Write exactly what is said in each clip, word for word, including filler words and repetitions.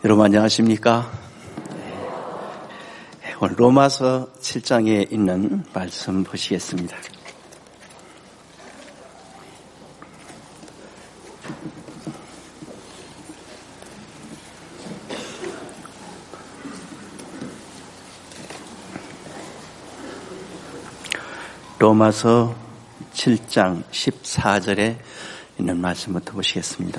여러분 안녕하십니까? 오늘 로마서 칠 장에 있는 말씀 보시겠습니다. 로마서 칠 장 십사 절에 있는 말씀부터 보시겠습니다.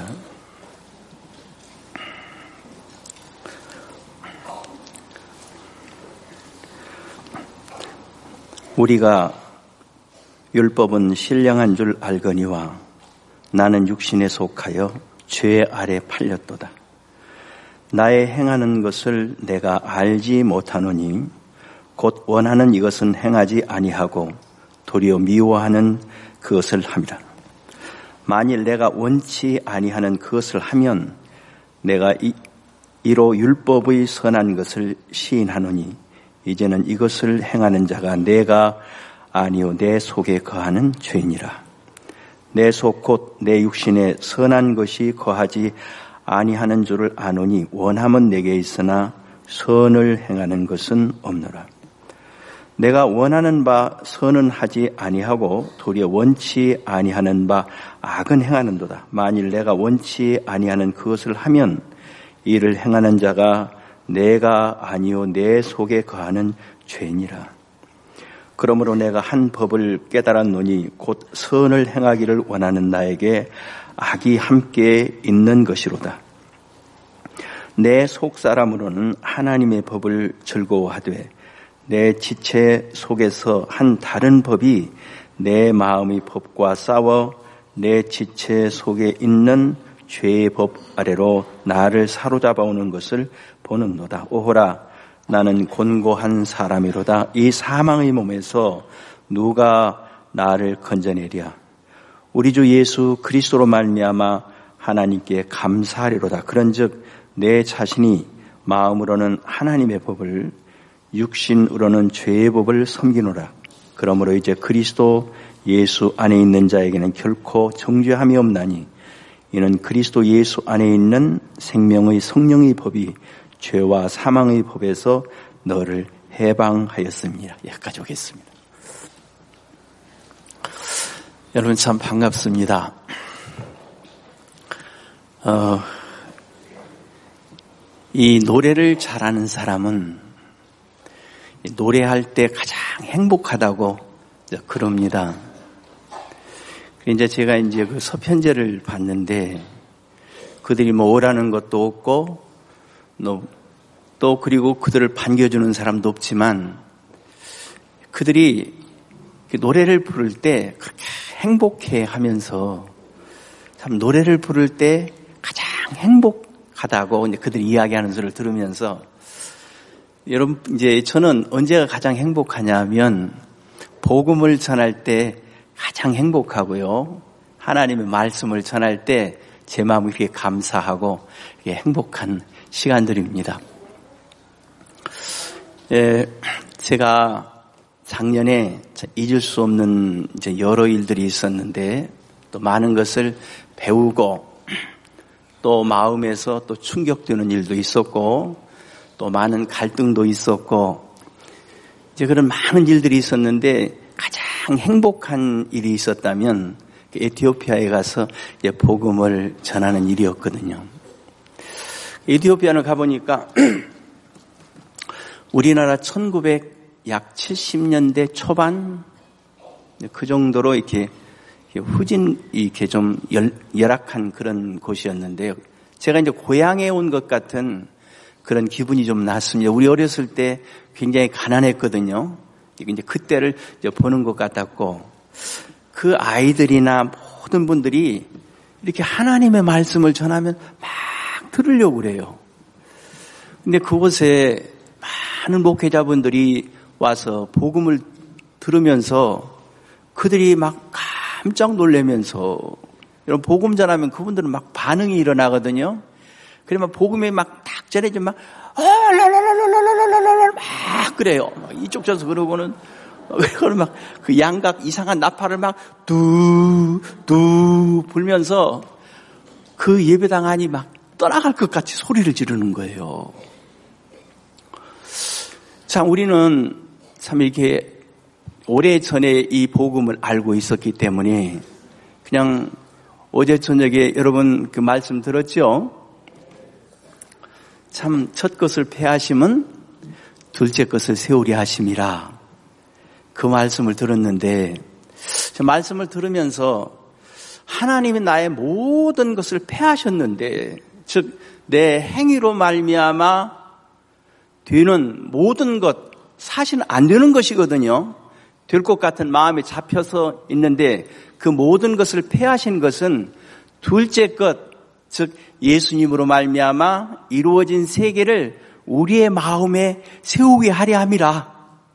우리가 율법은 신령한 줄 알거니와 나는 육신에 속하여 죄 아래 팔렸도다. 나의 행하는 것을 내가 알지 못하노니 곧 원하는 이것은 행하지 아니하고 도리어 미워하는 그것을 함이라. 만일 내가 원치 아니하는 그것을 하면 내가 이, 이로 율법의 선한 것을 시인하노니 이제는 이것을 행하는 자가 내가 아니요 내 속에 거하는 죄니라. 내 속 곧 내 육신에 선한 것이 거하지 아니하는 줄을 아노니 원함은 내게 있으나 선을 행하는 것은 없노라. 내가 원하는 바 선은 하지 아니하고 도리어 원치 아니하는 바 악은 행하는도다. 만일 내가 원치 아니하는 그것을 하면 이를 행하는 자가 내가 아니요 내 속에 거하는 죄니라. 그러므로 내가 한 법을 깨달았노니 곧 선을 행하기를 원하는 나에게 악이 함께 있는 것이로다. 내 속사람으로는 하나님의 법을 즐거워하되 내 지체 속에서 한 다른 법이 내 마음의 법과 싸워 내 지체 속에 있는 죄의 법 아래로 나를 사로잡아오는 것을 보는도다. 오호라, 나는 곤고한 사람이로다. 이 사망의 몸에서 누가 나를 건져내랴. 우리 주 예수 그리스도로 말미암아 하나님께 감사하리로다. 그런즉 내 자신이 마음으로는 하나님의 법을 육신으로는 죄의 법을 섬기노라. 그러므로 이제 그리스도 예수 안에 있는 자에게는 결코 정죄함이 없나니 이는 그리스도 예수 안에 있는 생명의 성령의 법이 죄와 사망의 법에서 너를 해방하였습니다. 여기까지 오겠습니다. 여러분 참 반갑습니다. 어, 이 노래를 잘하는 사람은 노래할 때 가장 행복하다고 그럽니다. 이제 제가 이제 그 서편제를 봤는데 그들이 뭐 오라는 것도 없고 또 그리고 그들을 반겨주는 사람도 없지만 그들이 노래를 부를 때 그렇게 행복해 하면서 참 노래를 부를 때 가장 행복하다고 이제 그들이 이야기하는 소리를 들으면서 여러분 이제 저는 언제가 가장 행복하냐면 복음을 전할 때 가장 행복하고요. 하나님의 말씀을 전할 때 제 마음이 그렇게 감사하고 행복한 시간들입니다. 예, 제가 작년에 잊을 수 없는 이제 여러 일들이 있었는데 또 많은 것을 배우고 또 마음에서 또 충격되는 일도 있었고 또 많은 갈등도 있었고 이제 그런 많은 일들이 있었는데 가장 행복한 일이 있었다면 에티오피아에 가서 이제 복음을 전하는 일이었거든요. 에티오피아를 가보니까 우리나라 천구백칠십 년대 초반 그 정도로 이렇게 후진 이렇게 좀 열, 열악한 그런 곳이었는데요. 제가 이제 고향에 온 것 같은 그런 기분이 좀 났습니다. 우리 어렸을 때 굉장히 가난했거든요. 이제 그때를 이제 보는 것 같았고 그 아이들이나 모든 분들이 이렇게 하나님의 말씀을 전하면 막 들으려고 그래요. 근데 그곳에 많은 목회자분들이 와서 복음을 들으면서 그들이 막 깜짝 놀라면서 이런 복음 전하면 그분들은 막 반응이 일어나거든요. 그러면 복음이 막 딱 전해지면 막 막 그래요. 이쪽 저서 그러고는 그걸 막 그 양각 이상한 나팔을 막 뚜 뚜 불면서 그 예배당 안이 막 떠나갈 것 같이 소리를 지르는 거예요. 참 우리는 참 이렇게 오래전에 이 복음을 알고 있었기 때문에 그냥 어제 저녁에 여러분 그 말씀 들었죠? 참 첫 것을 패하심은 둘째 것을 세우려 하심이라 그 말씀을 들었는데 저 말씀을 들으면서 하나님이 나의 모든 것을 패하셨는데 즉 내 행위로 말미암아 되는 모든 것 사실은 안 되는 것이거든요. 될 것 같은 마음에 잡혀서 있는데 그 모든 것을 패하신 것은 둘째 것, 즉 예수님으로 말미암아 이루어진 세계를 우리의 마음에 세우게 하려 함이라.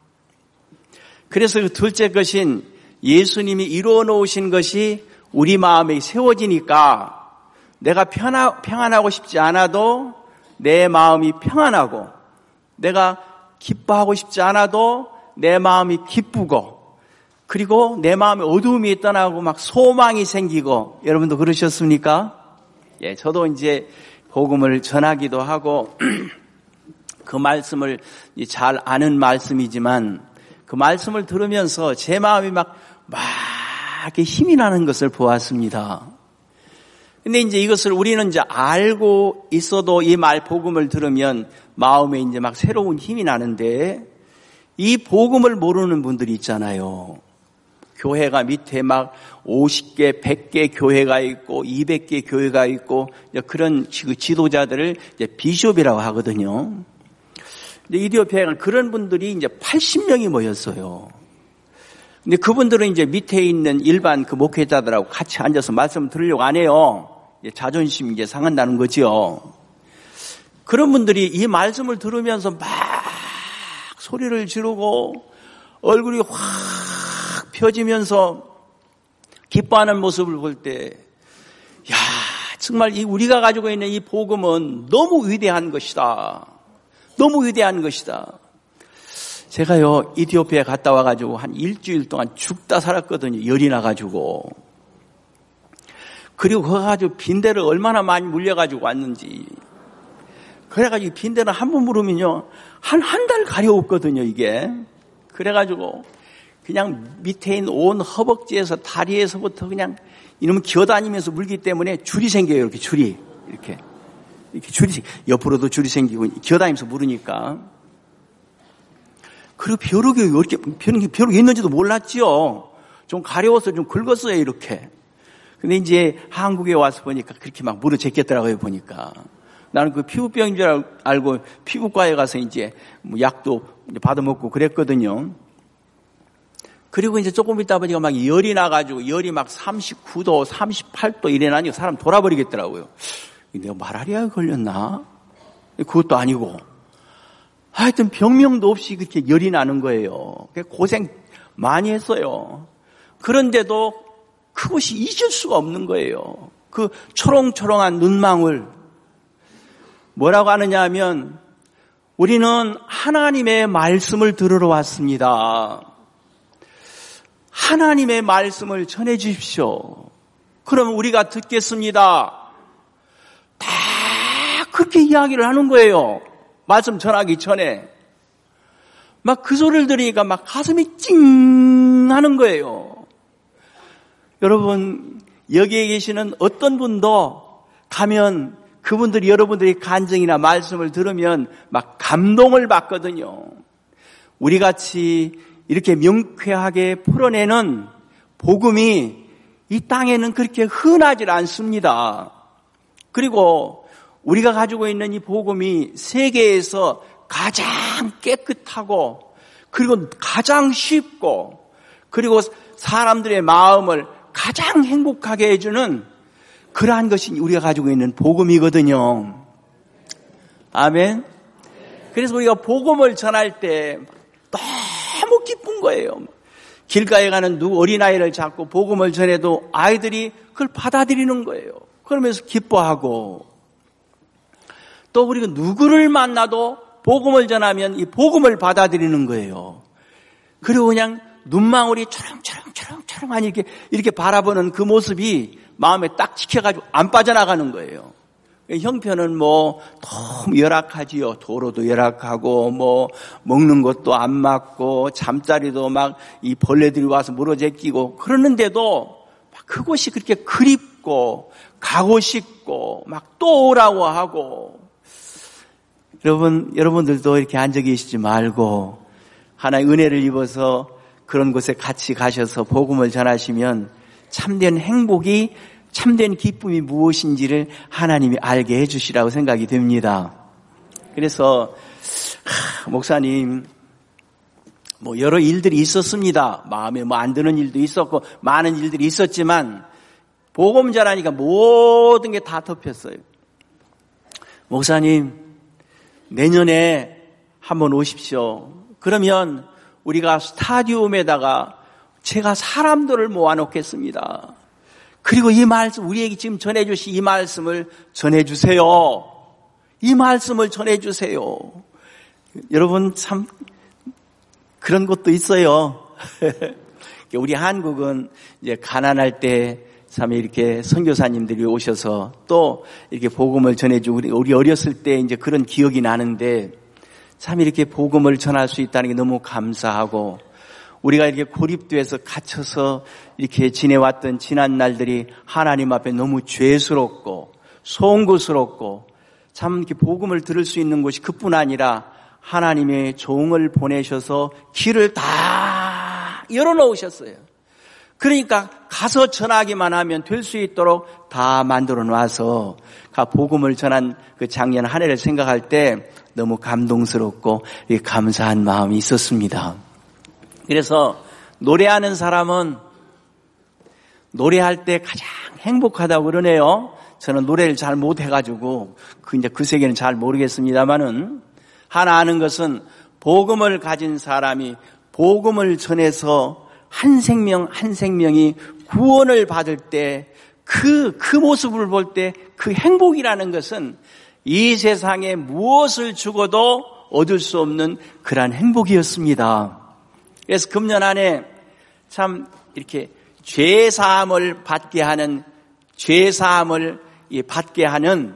그래서 그 둘째 것인 예수님이 이루어 놓으신 것이 우리 마음에 세워지니까 내가 편하, 평안하고 싶지 않아도 내 마음이 평안하고 내가 기뻐하고 싶지 않아도 내 마음이 기쁘고 그리고 내 마음에 어두움이 떠나고 막 소망이 생기고 여러분도 그러셨습니까? 예, 저도 이제 복음을 전하기도 하고 그 말씀을 잘 아는 말씀이지만 그 말씀을 들으면서 제 마음이 막, 막 이렇게 힘이 나는 것을 보았습니다. 근데 이제 이것을 우리는 이제 알고 있어도 이 말 복음을 들으면 마음에 이제 막 새로운 힘이 나는데 이 복음을 모르는 분들이 있잖아요. 교회가 밑에 막 오십 개, 백 개 교회가 있고 이백 개 교회가 있고 그런 지도자들을 이제 비숍이라고 하거든요. 근데 이디오피아에는 그런 분들이 이제 팔십 명이 모였어요. 근데 그분들은 이제 밑에 있는 일반 그 목회자들하고 같이 앉아서 말씀을 들으려고 안 해요. 자존심이 이제 상한다는 거죠. 그런 분들이 이 말씀을 들으면서 막 소리를 지르고 얼굴이 확 펴지면서 기뻐하는 모습을 볼 때, 야, 정말 이 우리가 가지고 있는 이 복음은 너무 위대한 것이다. 너무 위대한 것이다. 제가요, 이디오피아에 갔다 와가지고 한 일주일 동안 죽다 살았거든요. 열이 나가지고. 그리고 그거 가지고 빈대를 얼마나 많이 물려가지고 왔는지. 그래가지고 빈대는 한 번 물으면요, 한, 한 달 가려웠거든요, 이게. 그래가지고 그냥 밑에 있는 온 허벅지에서 다리에서부터 그냥 이놈 기어다니면서 물기 때문에 줄이 생겨요, 이렇게 줄이. 이렇게. 이렇게 줄이, 옆으로도 줄이 생기고 기어다니면서 물으니까. 그리고 벼룩이 이렇게, 벼룩이, 벼룩이 있는지도 몰랐지요. 좀 가려워서 좀 긁었어요, 이렇게. 근데 이제 한국에 와서 보니까 그렇게 막 물어 제꼈더라고요, 보니까. 나는 그 피부병인 줄 알고 피부과에 가서 이제 뭐 약도 받아먹고 그랬거든요. 그리고 이제 조금 있다 보니까 막 열이 나가지고 열이 막 삼십구 도, 삼십팔 도 이래 나니까 사람 돌아버리겠더라고요. 내가 말라리아에 걸렸나? 그것도 아니고. 하여튼 병명도 없이 그렇게 열이 나는 거예요. 고생 많이 했어요. 그런데도 그것이 잊을 수가 없는 거예요. 그 초롱초롱한 눈망울. 뭐라고 하느냐 하면 우리는 하나님의 말씀을 들으러 왔습니다. 하나님의 말씀을 전해 주십시오. 그러면 우리가 듣겠습니다. 다 그렇게 이야기를 하는 거예요. 말씀 전하기 전에. 막 그 소리를 들으니까 막 가슴이 찡 하는 거예요. 여러분, 여기에 계시는 어떤 분도 가면 그분들이 여러분들이 간증이나 말씀을 들으면 막 감동을 받거든요. 우리같이 이렇게 명쾌하게 풀어내는 복음이 이 땅에는 그렇게 흔하지 않습니다. 그리고 우리가 가지고 있는 이 복음이 세계에서 가장 깨끗하고 그리고 가장 쉽고 그리고 사람들의 마음을 가장 행복하게 해주는 그러한 것이 우리가 가지고 있는 복음이거든요. 아멘. 그래서 우리가 복음을 전할 때 너무 기쁜 거예요. 길가에 가는 누구 어린아이를 잡고 복음을 전해도 아이들이 그걸 받아들이는 거예요. 그러면서 기뻐하고 또 우리가 누구를 만나도 복음을 전하면 이 복음을 받아들이는 거예요. 그리고 그냥 눈망울이 초롱초롱초롱초롱하니 이렇게, 이렇게 바라보는 그 모습이 마음에 딱 지켜가지고 안 빠져나가는 거예요. 형편은 뭐 너무 열악하지요. 도로도 열악하고 뭐 먹는 것도 안 맞고 잠자리도 막 이 벌레들이 와서 물어제끼고 그러는데도 막 그곳이 그렇게 그립고 가고 싶고 막 또 오라고 하고. 여러분, 여러분들도 이렇게 앉아 계시지 말고 하나의 은혜를 입어서 그런 곳에 같이 가셔서 복음을 전하시면 참된 행복이, 참된 기쁨이 무엇인지를 하나님이 알게 해주시라고 생각이 됩니다. 그래서 하, 목사님 뭐 여러 일들이 있었습니다. 마음에 뭐 안 드는 일도 있었고 많은 일들이 있었지만 복음 전하니까 모든 게 다 덮였어요. 목사님 내년에 한번 오십시오. 그러면 우리가 스타디움에다가 제가 사람들을 모아놓겠습니다. 그리고 이 말씀, 우리에게 지금 전해주신 이 말씀을 전해주세요. 이 말씀을 전해주세요. 여러분 참 그런 것도 있어요. 우리 한국은 이제 가난할 때 참 이렇게 선교사님들이 오셔서 또 이렇게 복음을 전해주고 우리 어렸을 때 이제 그런 기억이 나는데 참 이렇게 복음을 전할 수 있다는 게 너무 감사하고 우리가 이렇게 고립돼서 갇혀서 이렇게 지내왔던 지난 날들이 하나님 앞에 너무 죄스럽고 송구스럽고 참 이렇게 복음을 들을 수 있는 곳이 그뿐 아니라 하나님의 종을 보내셔서 길을 다 열어놓으셨어요. 그러니까 가서 전하기만 하면 될 수 있도록 다 만들어 놔서 복음을 전한 그 작년 한 해를 생각할 때 너무 감동스럽고 감사한 마음이 있었습니다. 그래서 노래하는 사람은 노래할 때 가장 행복하다고 그러네요. 저는 노래를 잘 못해가지고 그 이제 그 세계는 잘 모르겠습니다만은 하나 아는 것은 복음을 가진 사람이 복음을 전해서 한 생명 한 생명이 구원을 받을 때 그, 그 모습을 볼 때 그 행복이라는 것은 이 세상에 무엇을 주고도 얻을 수 없는 그러한 행복이었습니다. 그래서 금년 안에 참 이렇게 죄사함을 받게 하는, 죄사함을 받게 하는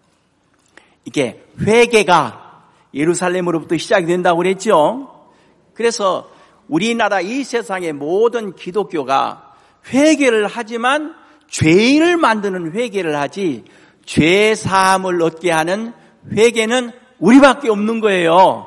이게 회개가 예루살렘으로부터 시작이 된다고 그랬죠. 그래서 우리나라 이 세상의 모든 기독교가 회개를 하지만 죄인을 만드는 회개를 하지 죄 사함을 얻게 하는 회개는 우리밖에 없는 거예요.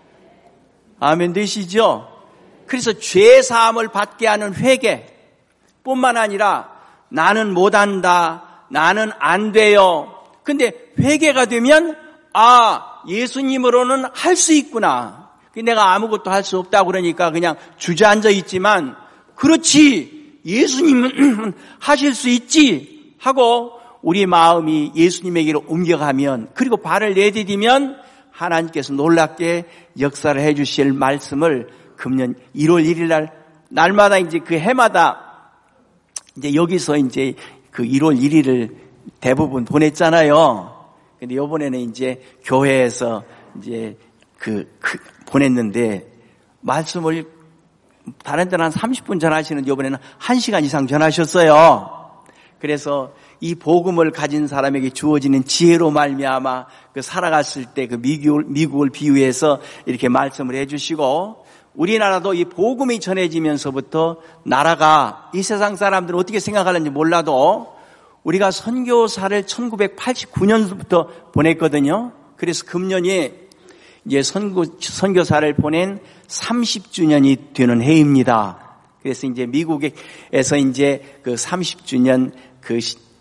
아멘 되시죠? 그래서 죄 사함을 받게 하는 회개뿐만 아니라 나는 못한다, 나는 안 돼요. 근데 회개가 되면 아, 예수님으로는 할 수 있구나. 내가 아무것도 할 수 없다고 그러니까 그냥 주저앉아 있지만 그렇지 예수님은 하실 수 있지 하고 우리 마음이 예수님에게로 옮겨가면 그리고 발을 내디디면 하나님께서 놀랍게 역사를 해 주실 말씀을 금년 일월 일일 날 날마다 이제 그 해마다 이제 여기서 이제 그 일월 일일을 대부분 보냈잖아요. 근데 이번에는 이제 교회에서 이제 그, 그 보냈는데 말씀을 다른 데는 한 삼십 분 전하시는데 이번에는 한 시간 이상 전하셨어요. 그래서 이 복음을 가진 사람에게 주어지는 지혜로 말미암아 그 살아갔을 때 그 미국을, 미국을 비유해서 이렇게 말씀을 해주시고 우리나라도 이 복음이 전해지면서부터 나라가 이 세상 사람들은 어떻게 생각하는지 몰라도 우리가 선교사를 천구백팔십구 년부터 보냈거든요. 그래서 금년이 이제 선교, 선교사를 보낸 삼십 주년이 되는 해입니다. 그래서 이제 미국에서 이제 그 삼십 주년 그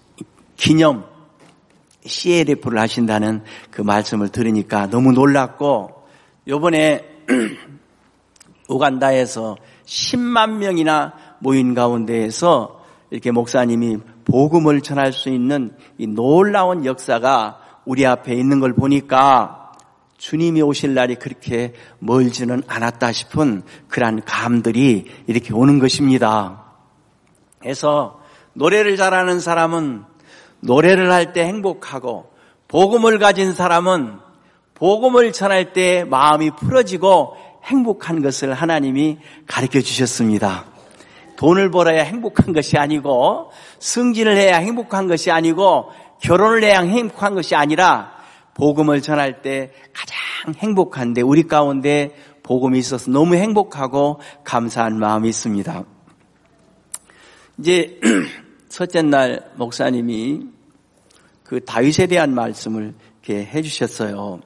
기념 씨엘에프를 하신다는 그 말씀을 들으니까 너무 놀랐고, 요번에 우간다에서 십만 명이나 모인 가운데에서 이렇게 목사님이 복음을 전할 수 있는 이 놀라운 역사가 우리 앞에 있는 걸 보니까 주님이 오실 날이 그렇게 멀지는 않았다 싶은 그러한 감들이 이렇게 오는 것입니다. 그래서 노래를 잘하는 사람은 노래를 할 때 행복하고, 복음을 가진 사람은 복음을 전할 때 마음이 풀어지고 행복한 것을 하나님이 가르쳐 주셨습니다. 돈을 벌어야 행복한 것이 아니고, 승진을 해야 행복한 것이 아니고, 결혼을 해야 행복한 것이 아니라 복음을 전할 때 가장 행복한데 우리 가운데 복음이 있어서 너무 행복하고 감사한 마음이 있습니다. 이제 첫째 날 목사님이 그 다윗에 대한 말씀을 이렇게 해주셨어요.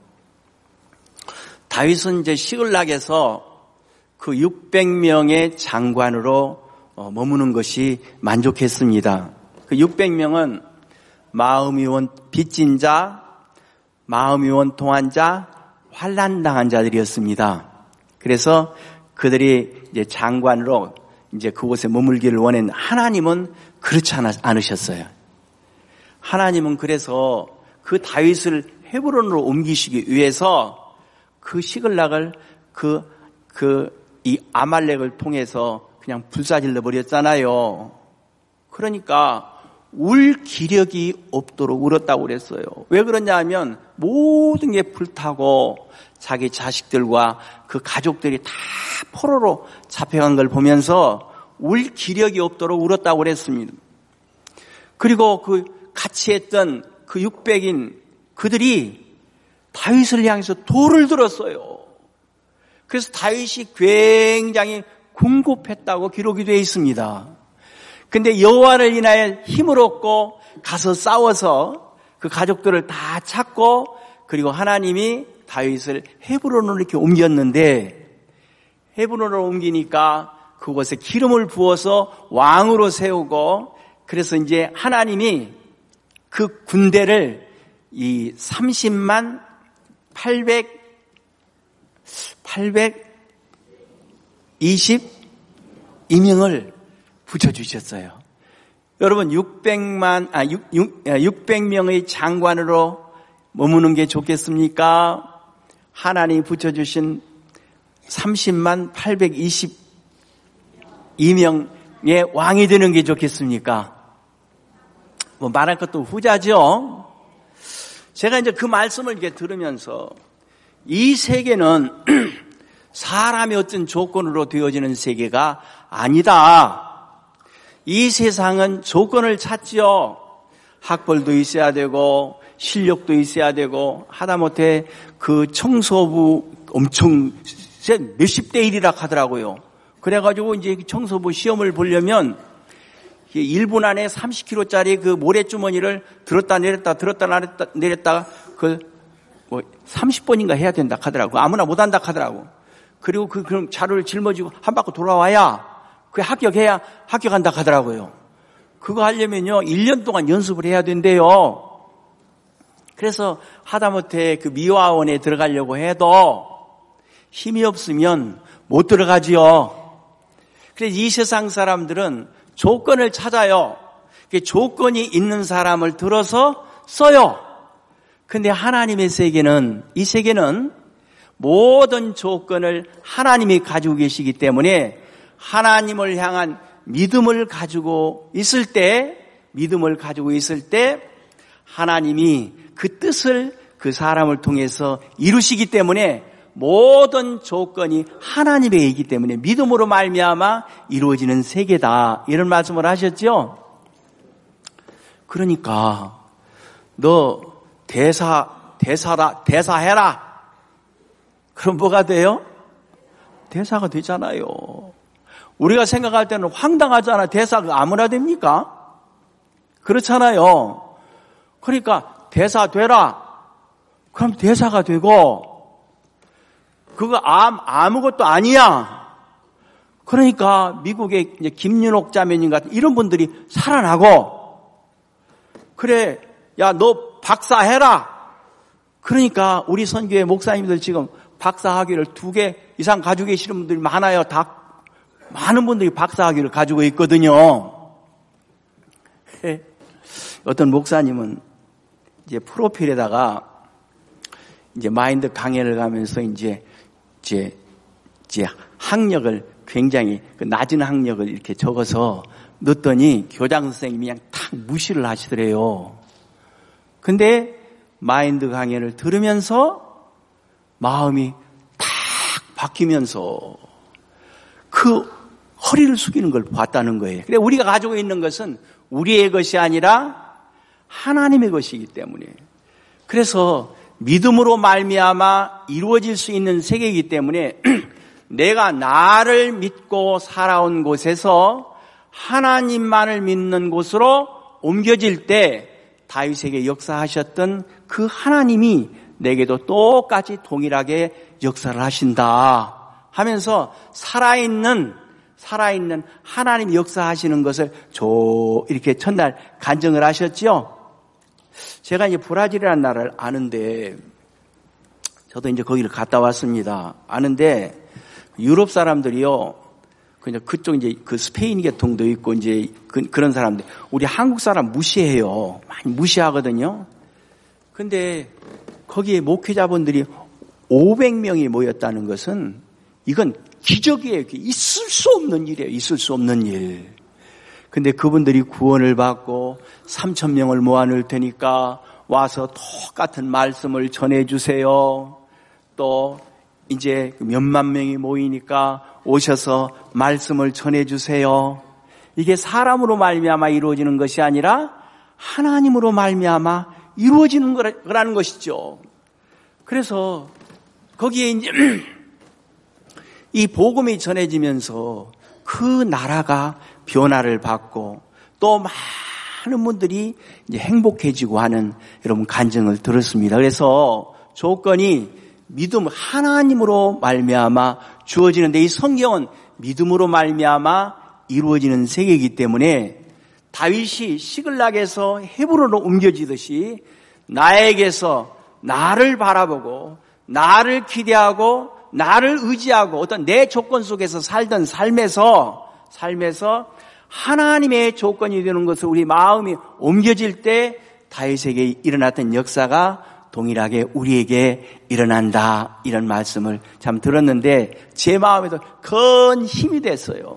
다윗은 이제 시글락에서 그 육백 명의 장관으로 머무는 것이 만족했습니다. 그 육백 명은 마음이 원 빚진 자, 마음이 원통한 자, 환난당한 자들이었습니다. 그래서 그들이 이제 장관으로 이제 그곳에 머물기를 원했는데 하나님은 그렇지 않으셨어요. 하나님은 그래서 그 다윗을 헤브론으로 옮기시기 위해서 그 시글락을 그, 그, 이 아말렉을 통해서 그냥 불사질러 버렸잖아요. 그러니까 울 기력이 없도록 울었다고 그랬어요. 왜 그러냐 하면 모든 게 불타고 자기 자식들과 그 가족들이 다 포로로 잡혀간 걸 보면서 울 기력이 없도록 울었다고 그랬습니다. 그리고 그 같이 했던 그 육백인 그들이 다윗을 향해서 돌을 들었어요. 그래서 다윗이 굉장히 궁급했다고 기록이 되어 있습니다. 근데 여호와를 인하여 힘을 얻고 가서 싸워서 그 가족들을 다 찾고 그리고 하나님이 다윗을 헤브론으로 이렇게 옮겼는데 헤브론으로 옮기니까 그곳에 기름을 부어서 왕으로 세우고 그래서 이제 하나님이 그 군대를 이 삼십만 팔백 팔백이십이 명을 붙여주셨어요. 여러분 육백만 아 육백 명의 장관으로 머무는 게 좋겠습니까? 하나님이 붙여주신 삼십만 팔백이십이 명의 왕이 되는 게 좋겠습니까? 뭐 말할 것도 후자죠. 제가 이제 그 말씀을 이렇게 들으면서 이 세계는 사람의 어떤 조건으로 되어지는 세계가 아니다. 이 세상은 조건을 찾지요. 학벌도 있어야 되고 실력도 있어야 되고 하다못해 그 청소부 엄청 몇십 대 일이라 하더라고요. 그래가지고 이제 청소부 시험을 보려면 일 분 안에 삼십 킬로그램짜리 그 모래주머니를 들었다 내렸다 들었다 내렸다 내렸다 그 뭐 삼십 번인가 해야 된다 하더라고. 아무나 못한다 하더라고. 그리고 그 그럼 자료를 짊어지고 한 바퀴 돌아와야 그 합격해야 합격한다 하더라고요. 그거 하려면요 일 년 동안 연습을 해야 된대요. 그래서 하다못해 그 미화원에 들어가려고 해도 힘이 없으면 못 들어가지요. 그래서 이 세상 사람들은 조건을 찾아요. 조건이 있는 사람을 들어서 써요. 근데 하나님의 세계는, 이 세계는 모든 조건을 하나님이 가지고 계시기 때문에 하나님을 향한 믿음을 가지고 있을 때, 믿음을 가지고 있을 때 하나님이 그 뜻을 그 사람을 통해서 이루시기 때문에 모든 조건이 하나님의 이기 때문에 믿음으로 말미암아 이루어지는 세계다. 이런 말씀을 하셨죠? 그러니까 너 대사, 대사라, 대사해라. 그럼 뭐가 돼요? 대사가 되잖아요. 우리가 생각할 때는 황당하잖아. 대사가 아무나 됩니까? 그렇잖아요. 그러니까 대사 되라. 그럼 대사가 되고 그거 아무것도 아니야. 그러니까 미국의 이제 김윤옥 자매님 같은 이런 분들이 살아나고 그래 야 너 박사해라. 그러니까 우리 선교회 목사님들 지금 박사학위를 두 개 이상 가지고 계시는 분들이 많아요. 다 많은 분들이 박사학위를 가지고 있거든요. 어떤 목사님은 이제 프로필에다가 이제 마인드 강연을 가면서 이제 이제, 이제 학력을 굉장히 그 낮은 학력을 이렇게 적어서 넣었더니 교장 선생님이 그냥 탁 무시를 하시더래요. 근데 마인드 강연을 들으면서 마음이 탁 바뀌면서 그 허리를 숙이는 걸 봤다는 거예요. 그래 우리가 가지고 있는 것은 우리의 것이 아니라 하나님의 것이기 때문에. 그래서 믿음으로 말미암아 이루어질 수 있는 세계이기 때문에 내가 나를 믿고 살아온 곳에서 하나님만을 믿는 곳으로 옮겨질 때 다윗에게 역사하셨던 그 하나님이 내게도 똑같이 동일하게 역사를 하신다 하면서 살아있는 살아있는 하나님 역사하시는 것을 조 이렇게 첫날 간증을 하셨죠. 제가 이제 브라질이라는 나라를 아는데 저도 이제 거기를 갔다 왔습니다. 아는데 유럽 사람들이요, 그냥 그쪽 이제 그 스페인 계통도 있고 이제 그, 그런 사람들, 우리 한국 사람 무시해요. 많이 무시하거든요. 근데 거기에 목회자분들이 오백 명이 모였다는 것은 이건 기적이에요. 있을 수 없는 일이에요. 있을 수 없는 일. 근데 그분들이 구원을 받고 삼천 명을 모아놓을 테니까 와서 똑같은 말씀을 전해주세요. 또 이제 몇만 명이 모이니까 오셔서 말씀을 전해주세요. 이게 사람으로 말미암아 이루어지는 것이 아니라 하나님으로 말미암아 이루어지는 거라는 것이죠. 그래서 거기에 이제 이 복음이 전해지면서 그 나라가 변화를 받고 또 많은 분들이 이제 행복해지고 하는 여러분 간증을 들었습니다. 그래서 조건이 믿음, 하나님으로 말미암아 주어지는데 이 성경은 믿음으로 말미암아 이루어지는 세계이기 때문에 다윗이 시글락에서 헤브론으로 옮겨지듯이 나에게서 나를 바라보고 나를 기대하고 나를 의지하고 어떤 내 조건 속에서 살던 삶에서 삶에서 하나님의 조건이 되는 것을 우리 마음이 옮겨질 때 다윗에게 일어났던 역사가 동일하게 우리에게 일어난다, 이런 말씀을 참 들었는데 제 마음에도 큰 힘이 됐어요.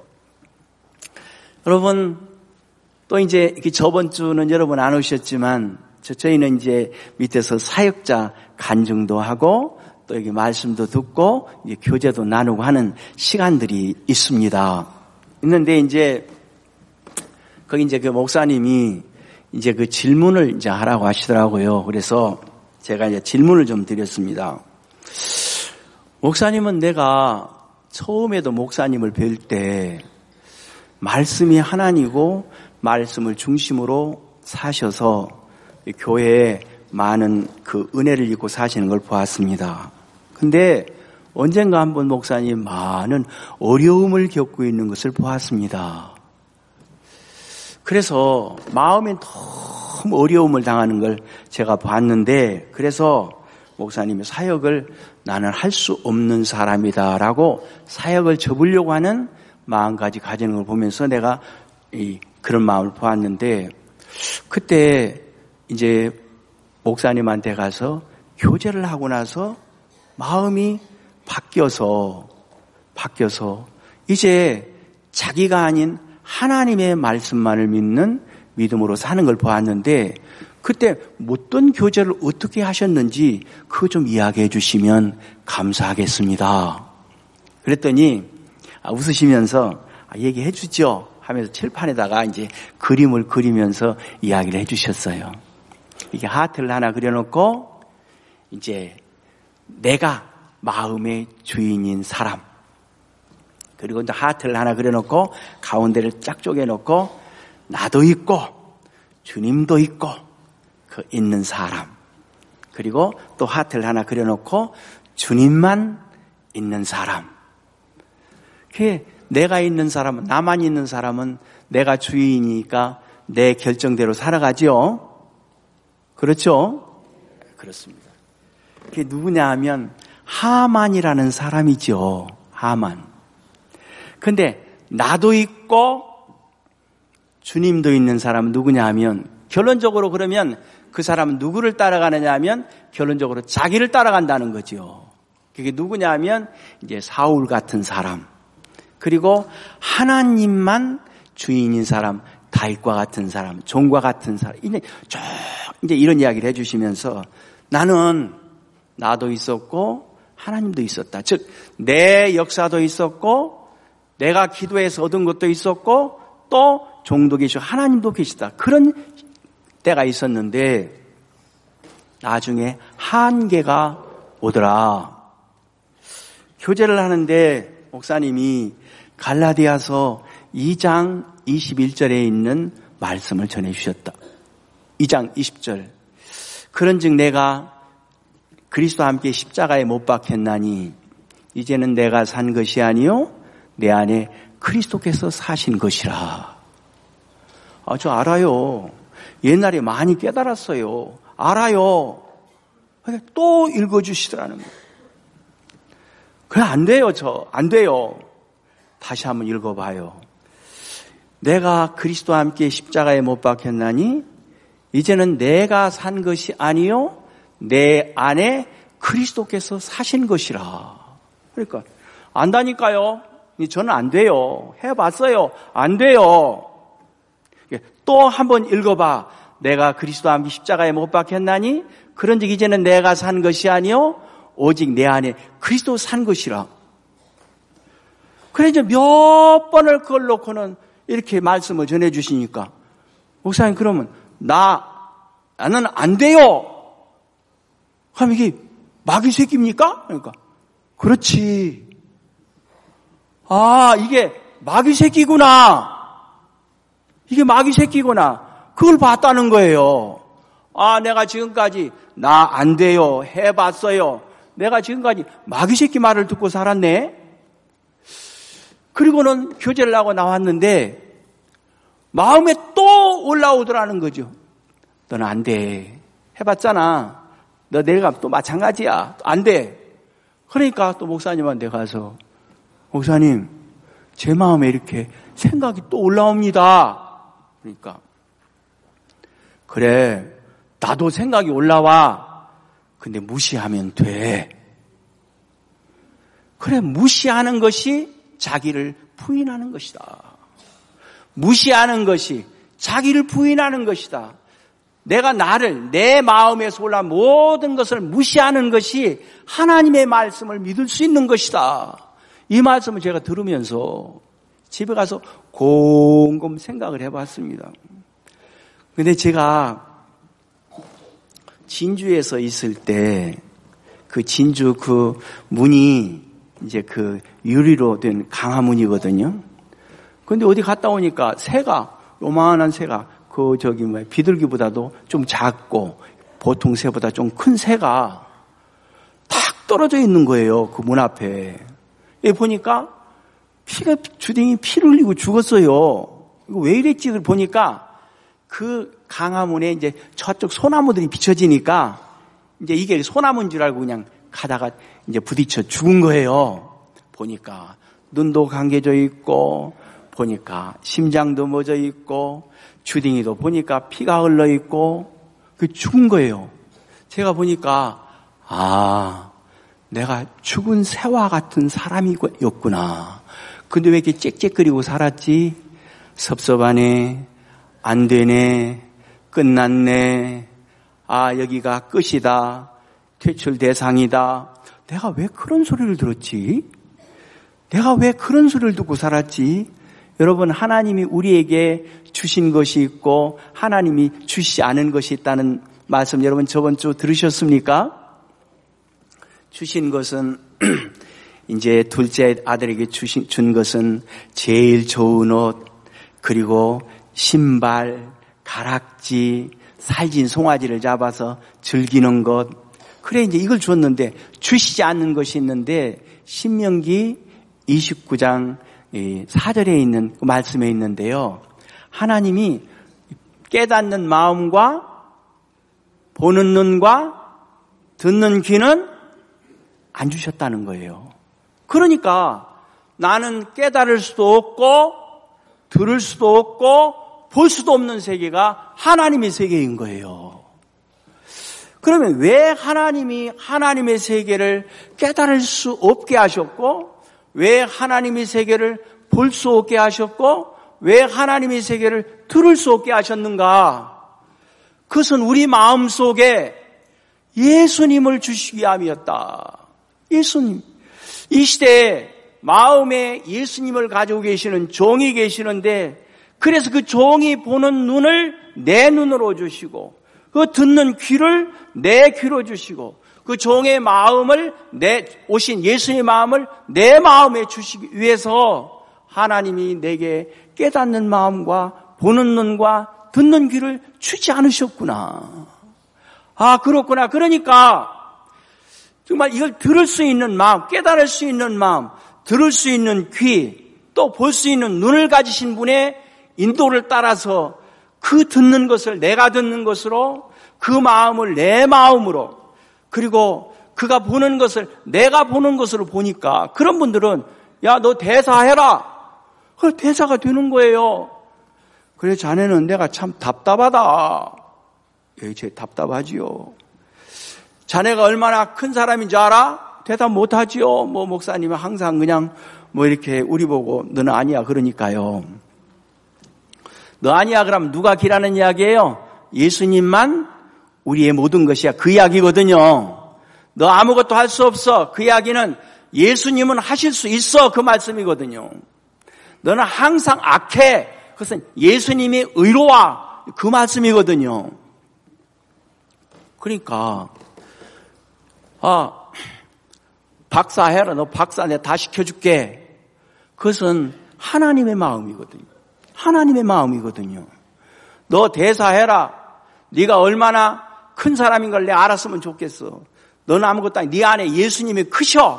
여러분, 또 이제 저번 주는 여러분 안 오셨지만 저희는 이제 밑에서 사역자 간증도 하고 또 여기 말씀도 듣고 이제 교제도 나누고 하는 시간들이 있습니다. 있는데 이제 거기 이제 그 목사님이 이제 그 질문을 이제 하라고 하시더라고요. 그래서 제가 이제 질문을 좀 드렸습니다. 목사님은 내가 처음에도 목사님을 뵐 때 말씀이 하나님이고 말씀을 중심으로 사셔서 교회에 많은 그 은혜를 입고 사시는 걸 보았습니다. 근데 언젠가 한번 목사님 많은 어려움을 겪고 있는 것을 보았습니다. 그래서 마음이 너무 어려움을 당하는 걸 제가 봤는데 그래서 목사님이 사역을 나는 할 수 없는 사람이다라고 사역을 접으려고 하는 마음까지 가지는 걸 보면서 내가 이 그런 마음을 보았는데 그때 이제 목사님한테 가서 교제를 하고 나서 마음이 바뀌어서 바뀌어서 이제 자기가 아닌 하나님의 말씀만을 믿는 믿음으로 사는 걸 보았는데 그때 어떤 교제를 어떻게 하셨는지 그거 좀 이야기해 주시면 감사하겠습니다. 그랬더니 웃으시면서 얘기해 주죠 하면서 칠판에다가 이제 그림을 그리면서 이야기를 해 주셨어요. 이게 하트를 하나 그려놓고 이제 내가 마음의 주인인 사람, 그리고 이제 하트를 하나 그려놓고 가운데를 쫙 쪼개놓고 나도 있고 주님도 있고 그 있는 사람, 그리고 또 하트를 하나 그려놓고 주님만 있는 사람. 그게 내가 있는 사람은, 나만 있는 사람은 내가 주인이니까 내 결정대로 살아가죠. 그렇죠? 그렇습니다. 그게 누구냐 하면 하만이라는 사람이죠. 하만. 근데 나도 있고 주님도 있는 사람은 누구냐 하면 결론적으로 그러면 그 사람은 누구를 따라가느냐 하면 결론적으로 자기를 따라간다는 거죠. 그게 누구냐 하면 이제 사울 같은 사람, 그리고 하나님만 주인인 사람, 다윗과 같은 사람, 종과 같은 사람, 이제 쭉 이제 이런 이야기를 해주시면서 나는 나도 있었고 하나님도 있었다. 즉 내 역사도 있었고 내가 기도해서 얻은 것도 있었고 또 종도 계시고 하나님도 계시다. 그런 때가 있었는데 나중에 한계가 오더라. 교제를 하는데 목사님이 갈라디아서 이 장 이십일 절에 있는 말씀을 전해주셨다. 이 장 이십 절. 그런즉 내가 그리스도와 함께 십자가에 못 박혔나니 이제는 내가 산 것이 아니요 내 안에 그리스도께서 사신 것이라. 아, 저 알아요. 옛날에 많이 깨달았어요. 알아요. 또 읽어주시더라는 거예요. 그래, 안 돼요, 저. 안 돼요. 다시 한번 읽어봐요. 내가 그리스도와 함께 십자가에 못 박혔나니 이제는 내가 산 것이 아니요 내 안에 그리스도께서 사신 것이라. 그러니까 안다니까요. 저는 안 돼요. 해봤어요. 안 돼요. 또 한번 읽어봐. 내가 그리스도와 함께 십자가에 못 박혔나니 그런즉 이제는 내가 산 것이 아니요 오직 내 안에 그리스도 산 것이라. 그래 이제 몇 번을 그걸 놓고는 이렇게 말씀을 전해 주시니까 목사님 그러면 나 나는 안 돼요. 그럼 이게 마귀 새끼입니까? 그러니까 그렇지. 아, 이게 마귀 새끼구나. 이게 마귀 새끼구나. 그걸 봤다는 거예요. 아, 내가 지금까지 나 안 돼요. 해봤어요. 내가 지금까지 마귀 새끼 말을 듣고 살았네. 그리고는 교제를 하고 나왔는데 마음에 또 올라오더라는 거죠. 너는 안 돼. 해봤잖아. 너 내가 또 마찬가지야. 안 돼. 그러니까 또 목사님한테 가서 목사님 제 마음에 이렇게 생각이 또 올라옵니다. 그러니까 그래 나도 생각이 올라와. 근데 무시하면 돼. 그래 무시하는 것이 자기를 부인하는 것이다. 무시하는 것이 자기를 부인하는 것이다. 내가 나를 내 마음에서 올라온 모든 것을 무시하는 것이 하나님의 말씀을 믿을 수 있는 것이다. 이 말씀을 제가 들으면서 집에 가서 곰곰 생각을 해봤습니다. 근데 제가 진주에서 있을 때 그 진주 그 문이 이제 그 유리로 된 강화문이거든요. 근데 어디 갔다 오니까 새가, 요만한 새가 그 저기 뭐 비둘기보다도 좀 작고 보통 새보다 좀 큰 새가 탁 떨어져 있는 거예요. 그 문 앞에. 예, 보니까 피가 주댕이 피를 흘리고 죽었어요. 이거 왜 이랬지? 보니까 그 강화문에 이제 저쪽 소나무들이 비춰지니까 이제 이게 소나무인 줄 알고 그냥 가다가 이제 부딪혀 죽은 거예요. 보니까 눈도 감겨져 있고 보니까 심장도 멎어 있고 주둥이도 보니까 피가 흘러 있고 그 죽은 거예요. 제가 보니까 아 내가 죽은 새와 같은 사람이었구나. 근데 왜 이렇게 짹짹거리고 살았지? 섭섭하네. 안 되네. 끝났네. 아 여기가 끝이다. 퇴출 대상이다. 내가 왜 그런 소리를 들었지? 내가 왜 그런 소리를 듣고 살았지? 여러분 하나님이 우리에게 주신 것이 있고 하나님이 주시지 않은 것이 있다는 말씀 여러분 저번 주 들으셨습니까? 주신 것은 이제 둘째 아들에게 주신, 준 것은 제일 좋은 옷 그리고 신발, 가락지, 살진 송아지를 잡아서 즐기는 것 그래 이제 이걸 줬는데 주시지 않는 것이 있는데 신명기 이십구 장 사 절에 있는 그 말씀에 있는데요. 하나님이 깨닫는 마음과 보는 눈과 듣는 귀는 안 주셨다는 거예요. 그러니까 나는 깨달을 수도 없고 들을 수도 없고 볼 수도 없는 세계가 하나님의 세계인 거예요. 그러면 왜 하나님이 하나님의 세계를 깨달을 수 없게 하셨고 왜 하나님의 세계를 볼 수 없게 하셨고 왜 하나님의 세계를 들을 수 없게 하셨는가? 그것은 우리 마음속에 예수님을 주시기 위함이었다. 예수님. 이 시대에 마음에 예수님을 가지고 계시는 종이 계시는데 그래서 그 종이 보는 눈을 내 눈으로 주시고 그 듣는 귀를 내 귀로 주시고 그 종의 마음을 내 오신 예수님의 마음을 내 마음에 주시기 위해서 하나님이 내게 깨닫는 마음과 보는 눈과 듣는 귀를 주지 않으셨구나. 아, 그렇구나. 그러니까 정말 이걸 들을 수 있는 마음, 깨달을 수 있는 마음, 들을 수 있는 귀, 또 볼 수 있는 눈을 가지신 분의 인도를 따라서 그 듣는 것을 내가 듣는 것으로, 그 마음을 내 마음으로, 그리고 그가 보는 것을 내가 보는 것으로 보니까 그런 분들은 야, 너 대사해라. 그 대사가 되는 거예요. 그래, 자네는 내가 참 답답하다. 예, 제 답답하지요. 자네가 얼마나 큰 사람인지 알아? 대답 못하지요. 뭐 목사님은 항상 그냥 뭐 이렇게 우리 보고 너는 아니야 그러니까요. 너 아니야 그러면 누가 기라는 이야기예요? 예수님만 우리의 모든 것이야. 그 이야기거든요. 너 아무것도 할 수 없어. 그 이야기는 예수님은 하실 수 있어. 그 말씀이거든요. 너는 항상 악해. 그것은 예수님이 의로와. 그 말씀이거든요. 그러니까 아, 박사해라. 너 박사 내가 다 시켜줄게. 그것은 하나님의 마음이거든요. 하나님의 마음이거든요. 너 대사해라. 네가 얼마나 큰 사람인 걸 내가 알았으면 좋겠어. 너는 아무것도 아니. 네 안에 예수님이 크셔.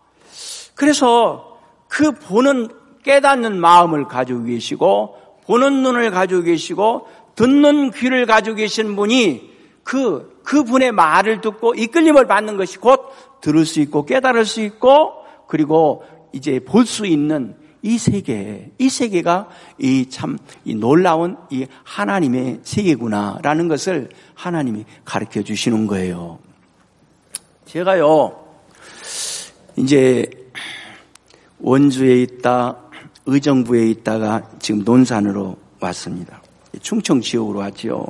그래서 그 보는 깨닫는 마음을 가지고 계시고 보는 눈을 가지고 계시고 듣는 귀를 가지고 계신 분이 그, 그 분의 말을 듣고 이끌림을 받는 것이 곧 들을 수 있고 깨달을 수 있고 그리고 이제 볼 수 있는 이 세계, 이 세계가 이 참 이 놀라운 이 하나님의 세계구나라는 것을 하나님이 가르쳐 주시는 거예요. 제가요, 이제 원주에 있다, 의정부에 있다가 지금 논산으로 왔습니다. 충청 지역으로 왔죠.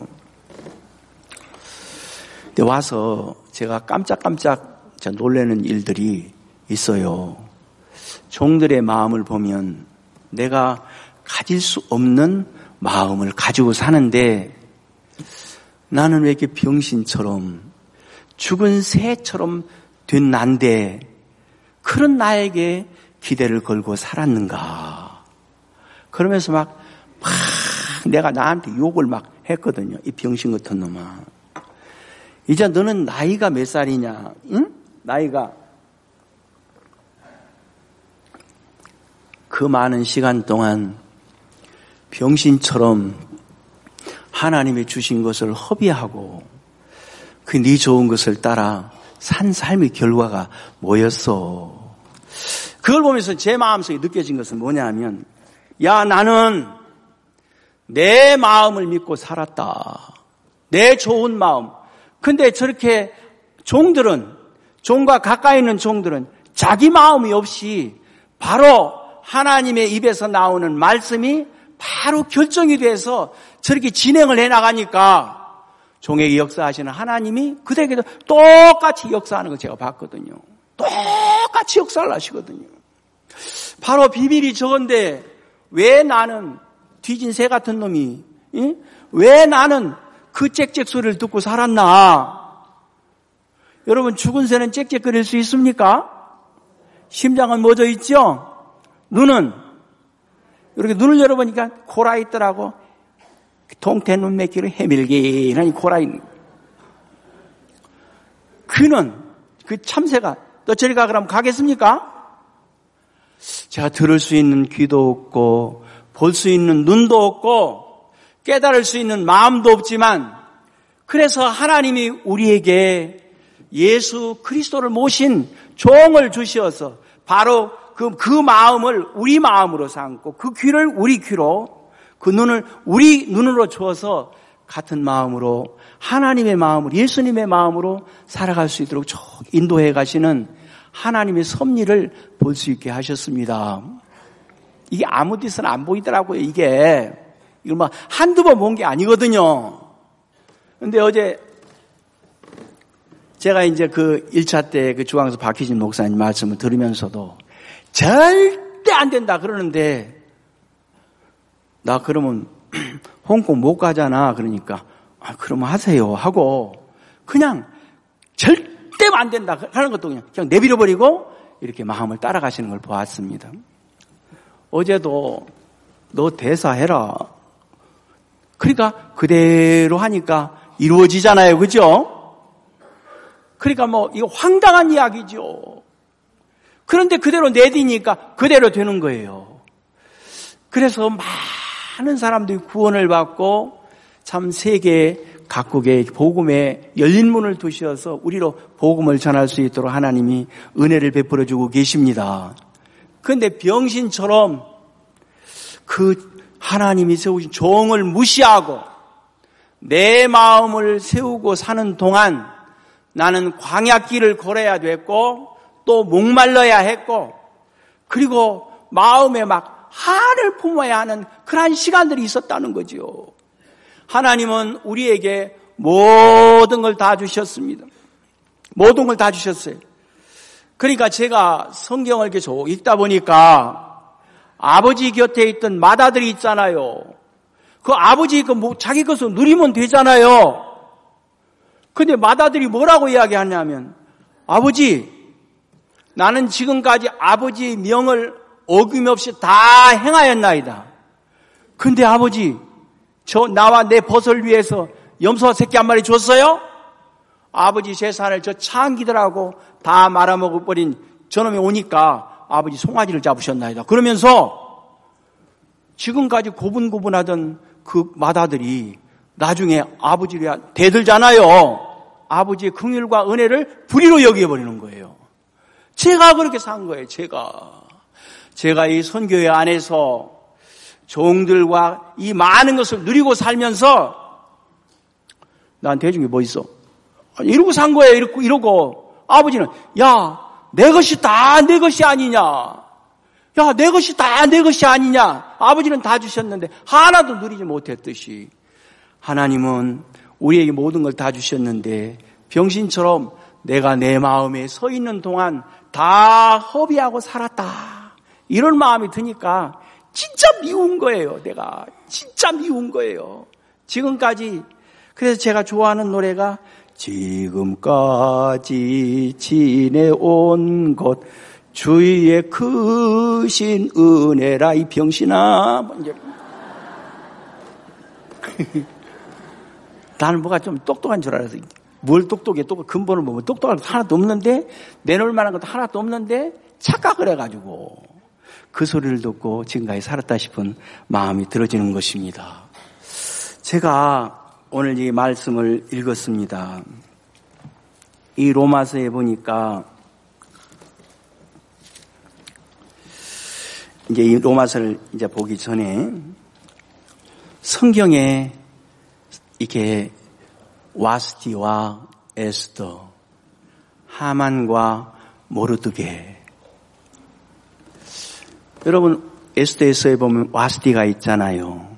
근데 와서 제가 깜짝깜짝 놀라는 일들이 있어요. 종들의 마음을 보면 내가 가질 수 없는 마음을 가지고 사는데 나는 왜 이렇게 병신처럼 죽은 새처럼 된 난데 그런 나에게 기대를 걸고 살았는가. 그러면서 막, 막 내가 나한테 욕을 막 했거든요. 이 병신 같은 놈아. 이제 너는 나이가 몇 살이냐? 응? 나이가. 그 많은 시간 동안 병신처럼 하나님이 주신 것을 허비하고 그 네 좋은 것을 따라 산 삶의 결과가 뭐였어? 그걸 보면서 제 마음속에 느껴진 것은 뭐냐 하면 야, 나는 내 마음을 믿고 살았다. 내 좋은 마음. 근데 저렇게 종들은, 종과 가까이 있는 종들은 자기 마음이 없이 바로 하나님의 입에서 나오는 말씀이 바로 결정이 돼서 저렇게 진행을 해나가니까 종에게 역사하시는 하나님이 그들에게도 똑같이 역사하는 걸 제가 봤거든요. 똑같이 역사를 하시거든요. 바로 비밀이 저건데 왜 나는 뒤진 새 같은 놈이, 예? 왜 나는 그 짹짹 소리를 듣고 살았나? 여러분, 죽은 새는 짹짹거릴 수 있습니까? 심장은 멎어 있죠? 눈은 이렇게 눈을 열어보니까 코라 있더라고. 동태 눈 맺기를 해밀기라니 코라 있는. 그는 그 참새가 너 저리 가 그러면 가겠습니까? 제가 들을 수 있는 귀도 없고 볼 수 있는 눈도 없고 깨달을 수 있는 마음도 없지만 그래서 하나님이 우리에게 예수 그리스도를 모신 종을 주시어서 바로 그, 그 마음을 우리 마음으로 삼고 그 귀를 우리 귀로 그 눈을 우리 눈으로 주어서 같은 마음으로 하나님의 마음으로 예수님의 마음으로 살아갈 수 있도록 쭉 인도해 가시는 하나님의 섭리를 볼 수 있게 하셨습니다. 이게 아무 데서는 안 보이더라고요. 이게 이걸 막 한두 번 본 게 아니거든요. 근데 어제 제가 이제 그 일 차 때 그 주황수 박희진 목사님 말씀을 들으면서도 절대 안 된다 그러는데 나 그러면 홍콩 못 가잖아. 그러니까 아, 그러면 하세요 하고 그냥 절대 안 된다 하는 것도 그냥, 그냥 내버려버리고 이렇게 마음을 따라가시는 걸 보았습니다. 어제도 너 대사해라. 그러니까 그대로 하니까 이루어지잖아요. 그죠? 그러니까 뭐 이거 황당한 이야기죠. 그런데 그대로 내디니까 그대로 되는 거예요. 그래서 많은 사람들이 구원을 받고 참 세계 각국의 복음에 열린 문을 두셔서 우리로 복음을 전할 수 있도록 하나님이 은혜를 베풀어 주고 계십니다. 그런데 병신처럼 그 하나님이 세우신 종을 무시하고 내 마음을 세우고 사는 동안 나는 광야길을 걸어야 됐고 또 목말라야 했고 그리고 마음에 막 한을 품어야 하는 그러한 시간들이 있었다는 거죠. 하나님은 우리에게 모든 걸 다 주셨습니다. 모든 걸 다 주셨어요. 그러니까 제가 성경을 계속 읽다 보니까 아버지 곁에 있던 맏아들이 있잖아요. 그 아버지 그 뭐 자기 것을 누리면 되잖아요. 근데 맏아들이 뭐라고 이야기하냐면 아버지 나는 지금까지 아버지의 명을 어김없이 다 행하였나이다. 근데 아버지 저 나와 내 벗을 위해서 염소 새끼 한 마리 줬어요? 아버지 재산을 저 창기들하고 다 말아먹어버린 저놈이 오니까 아버지 송아지를 잡으셨나이다. 그러면서 지금까지 고분고분하던 그 맏아들이 나중에 아버지를 대들잖아요. 아버지의 긍휼과 은혜를 불의로 여겨버리는 거예요. 제가 그렇게 산 거예요. 제가. 제가 이 선교회 안에서 종들과 이 많은 것을 누리고 살면서 난 대중에 뭐 있어? 이러고 산 거예요. 이러고, 이러고. 아버지는 야, 내 것이 다 내 것이 아니냐. 야, 내 것이 다 내 것이 아니냐. 아버지는 다 주셨는데 하나도 누리지 못했듯이 하나님은 우리에게 모든 걸 다 주셨는데 병신처럼 내가 내 마음에 서 있는 동안 다 허비하고 살았다. 이런 마음이 드니까 진짜 미운 거예요. 내가 진짜 미운 거예요. 지금까지. 그래서 제가 좋아하는 노래가 지금까지 지내온 것 주의 크신 은혜라 이 병신아. 나는 뭐가 좀 똑똑한 줄 알아서 뭘 똑똑해. 또 근본을 보면 똑똑한 것도 하나도 없는데 내놓을 만한 것도 하나도 없는데 착각을 해가지고 그 소리를 듣고 지금까지 살았다 싶은 마음이 들어지는 것입니다. 제가 오늘 이 말씀을 읽었습니다. 이 로마서에 보니까 이제 이 로마서를 이제 보기 전에 성경에 이렇게 와스디와 에스더, 하만과 모르드게. 여러분 에스더에서에 보면 와스디가 있잖아요.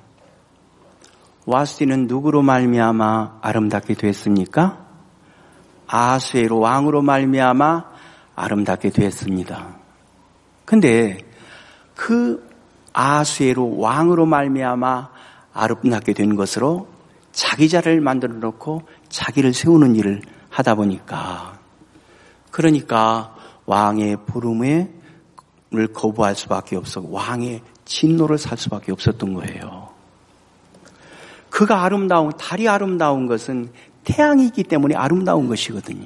와스디는 누구로 말미암아 아름답게 됐습니까? 아수에로 왕으로 말미암아 아름답게 됐습니다. 근데 그 아수에로 왕으로 말미암아 아름답게 된 것으로 자기 자를 만들어 놓고 자기를 세우는 일을 하다 보니까 그러니까 왕의 부름을 거부할 수밖에 없어 왕의 진노를 살 수밖에 없었던 거예요. 그가 아름다운, 달이 아름다운 것은 태양이 있기 때문에 아름다운 것이거든요.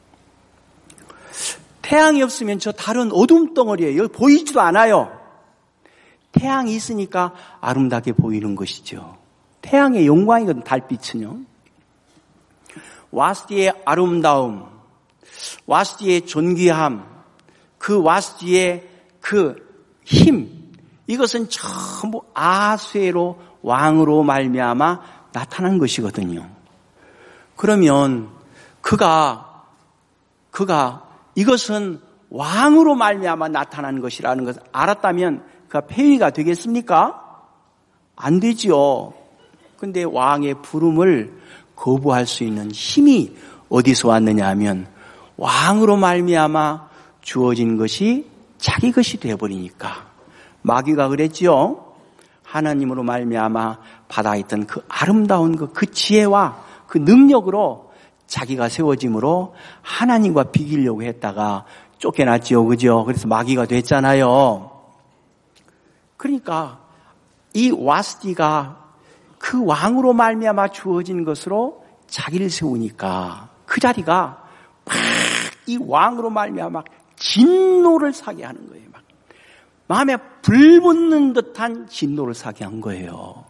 태양이 없으면 저 달은 어둠 덩어리예요. 보이지도 않아요. 태양이 있으니까 아름답게 보이는 것이죠. 태양의 영광이거든, 달빛은요. 와스디의 아름다움, 와스디의 존귀함, 그 와스디의 그 힘, 이것은 전부 아수에로 왕으로 말미암아 나타난 것이거든요. 그러면 그가 그가 이것은 왕으로 말미암아 나타난 것이라는 것을 알았다면 그가 폐위가 되겠습니까? 안 되지요. 근데 왕의 부름을 거부할 수 있는 힘이 어디서 왔느냐 하면 왕으로 말미암아 주어진 것이 자기 것이 되어버리니까. 마귀가 그랬지요. 하나님으로 말미암아 받아 있던 그 아름다운 그, 그 지혜와 그 능력으로 자기가 세워짐으로 하나님과 비기려고 했다가 쫓겨났지요. 그죠? 그래서 마귀가 됐잖아요. 그러니까 이 와스디가 그 왕으로 말미암아 주어진 것으로 자기를 세우니까 그 자리가 막 이 왕으로 말미암아 진노를 사게 하는 거예요. 막 마음에 불붙는 듯한 진노를 사게 한 거예요.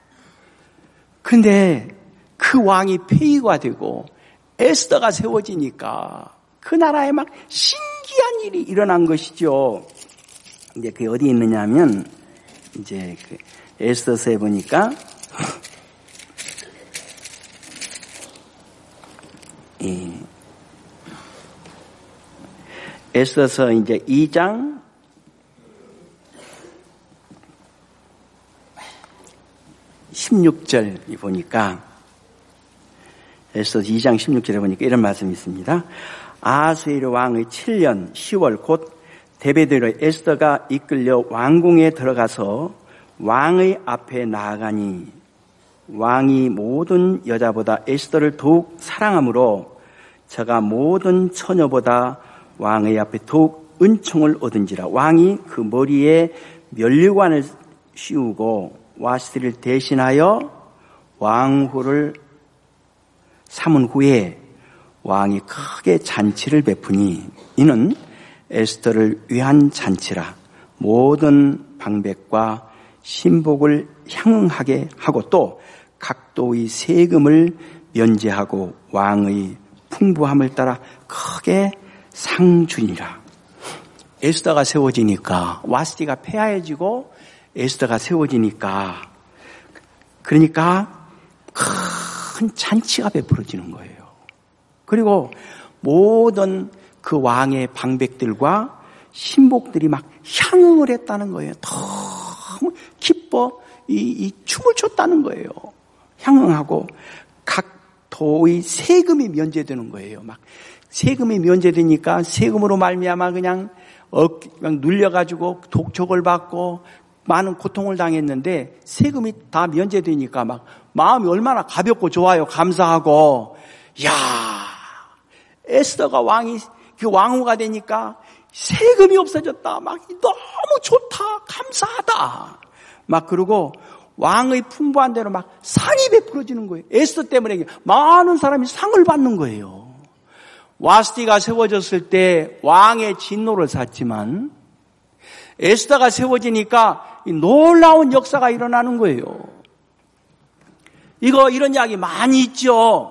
근데 그 왕이 폐위가 되고 에스더가 세워지니까 그 나라에 막 신기한 일이 일어난 것이죠. 이제 그게 어디 있느냐 하면 이제 그 에스더서에 보니까 이 에스더서 이제 이 장 십육 절이 보니까 에스더서 이 장 십육 절에 보니까 이런 말씀이 있습니다. 아하스웨로 왕의 칠 년 시월 곧 데베드로 에스더가 이끌려 왕궁에 들어가서 왕의 앞에 나아가니 왕이 모든 여자보다 에스더를 더욱 사랑하므로 저가 모든 처녀보다 왕의 앞에 더욱 은총을 얻은지라. 왕이 그 머리에 면류관을 씌우고 와스디를 대신하여 왕후를 삼은 후에 왕이 크게 잔치를 베푸니 이는 에스더를 위한 잔치라. 모든 방백과 신복을 향응하게 하고 또 각도의 세금을 면제하고 왕의 풍부함을 따라 크게 상주니라. 에스더가 세워지니까 와스디가 폐하해지고 에스더가 세워지니까 그러니까 큰 잔치가 베풀어지는 거예요. 그리고 모든 그 왕의 방백들과 신복들이 막 향응을 했다는 거예요. 너무 기뻐 이, 이 춤을 췄다는 거예요. 향응하고 각 도의 세금이 면제되는 거예요. 막 세금이 면제되니까 세금으로 말미암아 그냥 어, 그냥 눌려가지고 독촉을 받고 많은 고통을 당했는데 세금이 다 면제되니까 막 마음이 얼마나 가볍고 좋아요. 감사하고 야 에스더가 왕이 그 왕후가 되니까 세금이 없어졌다. 막 너무 좋다. 감사하다. 막 그러고 왕의 풍부한 대로 막 상이 베풀어지는 거예요. 에스더 때문에 많은 사람이 상을 받는 거예요. 와스디가 세워졌을 때 왕의 진노를 샀지만 에스더가 세워지니까 놀라운 역사가 일어나는 거예요. 이거 이런 이야기 많이 있죠.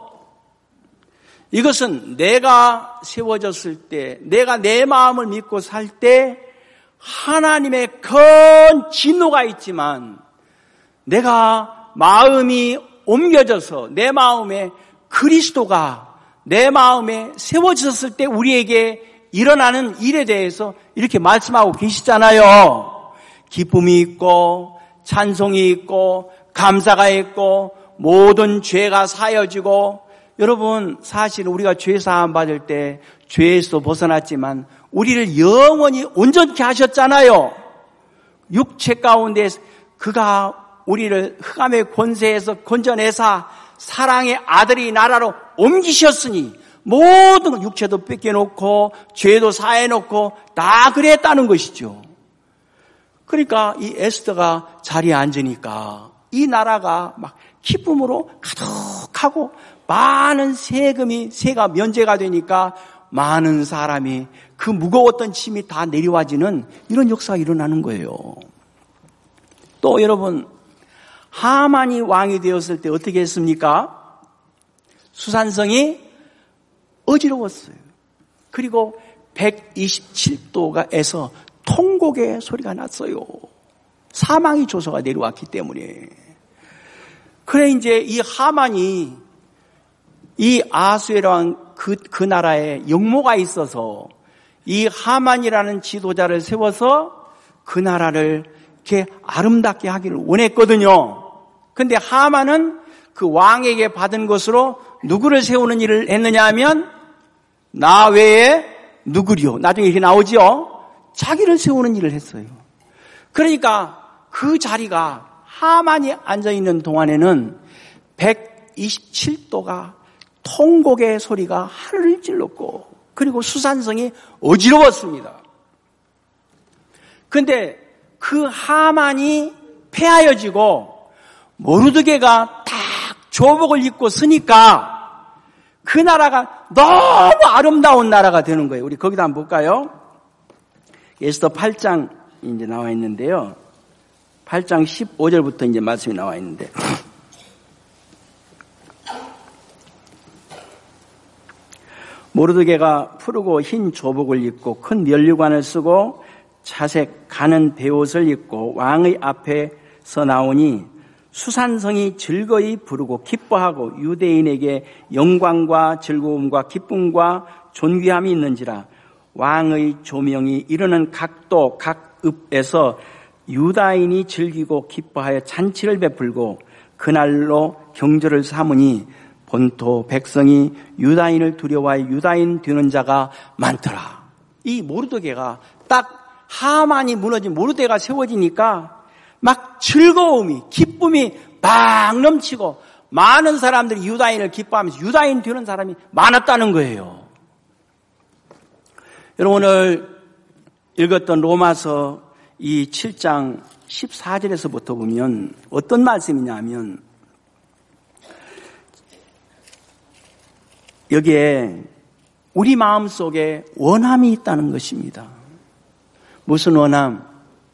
이것은 내가 세워졌을 때, 내가 내 마음을 믿고 살 때 하나님의 큰 진노가 있지만 내가 마음이 옮겨져서 내 마음에 그리스도가 내 마음에 세워졌을 때 우리에게 일어나는 일에 대해서 이렇게 말씀하고 계시잖아요. 기쁨이 있고 찬송이 있고 감사가 있고 모든 죄가 사여지고. 여러분 사실 우리가 죄 사함 받을 때 죄에서 벗어났지만 우리를 영원히 온전케 하셨잖아요. 육체 가운데 그가 우리를 흑암의 권세에서 건져내사 사랑의 아들이 나라로 옮기셨으니 모든 육체도 뺏겨놓고 죄도 사해놓고 다 그랬다는 것이죠. 그러니까 이 에스더가 자리에 앉으니까 이 나라가 막 기쁨으로 가득하고 많은 세금이 세가 면제가 되니까 많은 사람이 그 무거웠던 짐이 다 내려와지는 이런 역사가 일어나는 거예요. 또 여러분 하만이 왕이 되었을 때 어떻게 했습니까? 수산성이 어지러웠어요. 그리고 백이십칠 도가에서 통곡의 소리가 났어요. 사망의 조서가 내려왔기 때문에. 그래 이제 이 하만이 이 아하수에로 왕 그, 그 나라에 영모가 있어서 이 하만이라는 지도자를 세워서 그 나라를 이렇게 아름답게 하기를 원했거든요. 근데 하만은 그 왕에게 받은 것으로 누구를 세우는 일을 했느냐 하면 나 외에 누구리요? 나중에 이렇게 나오지요. 자기를 세우는 일을 했어요. 그러니까 그 자리가 하만이 앉아있는 동안에는 백이십칠 도가 통곡의 소리가 하늘을 찔렀고 그리고 수산성이 어지러웠습니다. 그런데 그 하만이 폐하여지고 모르드게가 딱 조복을 입고 서니까 그 나라가 너무 아름다운 나라가 되는 거예요. 우리 거기다 한번 볼까요? 에스더 팔 장 이제 나와 있는데요. 팔 장 십오 절부터 이제 말씀이 나와 있는데 모르드게가 푸르고 흰 조복을 입고 큰 면류관을 쓰고 차색 가는 베옷을 입고 왕의 앞에서 나오니 수산성이 즐거이 부르고 기뻐하고 유대인에게 영광과 즐거움과 기쁨과 존귀함이 있는지라 왕의 조명이 이르는 각도 각 읍에서 유다인이 즐기고 기뻐하여 잔치를 베풀고 그날로 경절을 삼으니 본토 백성이 유다인을 두려워하여 유다인 되는 자가 많더라. 이 모르드게가 딱 하만이 무너진 모르드게가 세워지니까 막 즐거움이 기쁨이 막 넘치고 많은 사람들이 유다인을 기뻐하면서 유다인 되는 사람이 많았다는 거예요. 여러분 오늘 읽었던 로마서 이 칠 장 십사 절에서부터 보면 어떤 말씀이냐면 여기에 우리 마음속에 원함이 있다는 것입니다. 무슨 원함?